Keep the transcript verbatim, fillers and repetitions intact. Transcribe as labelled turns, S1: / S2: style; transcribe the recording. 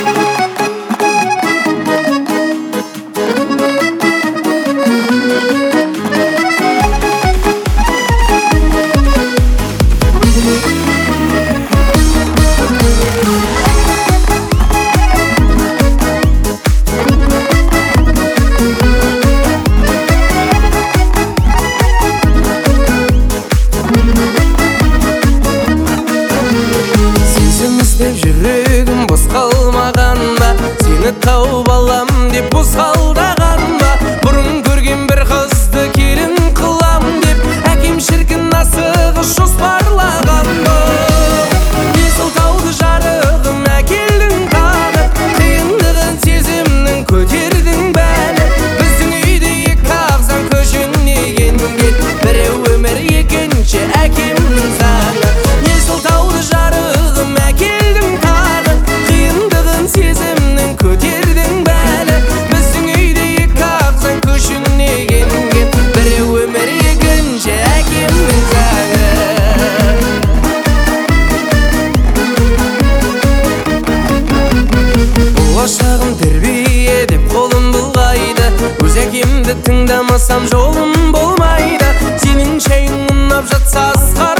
S1: Жүрегім бос қалмаған ба, сені тауып алам деп бос қалдаған ба? Бұрын көрген бір қызды келін қылам деп әкем шіркін асығыс жоспарлаған ба? Есіл тауды жарығым әкелдің тағы, қиындығын сезімнің көтердің бәлі. Біздің үйде екі ағзам көшіне енген, біреу өмір екінші әкемнің заңы. Есіл тауды жарығым әкелдің тағы, қиындығын сезімнің көтердің бәлі. Біздің үйде екі ағзам көшіне енген, біреу өмір екінші әкемнің заңы. Болашағым тербие деп қолым бұлғайды, өз әкемді тыңдамасам жолым болмайды. Сенің шайың ұнап жатса асқа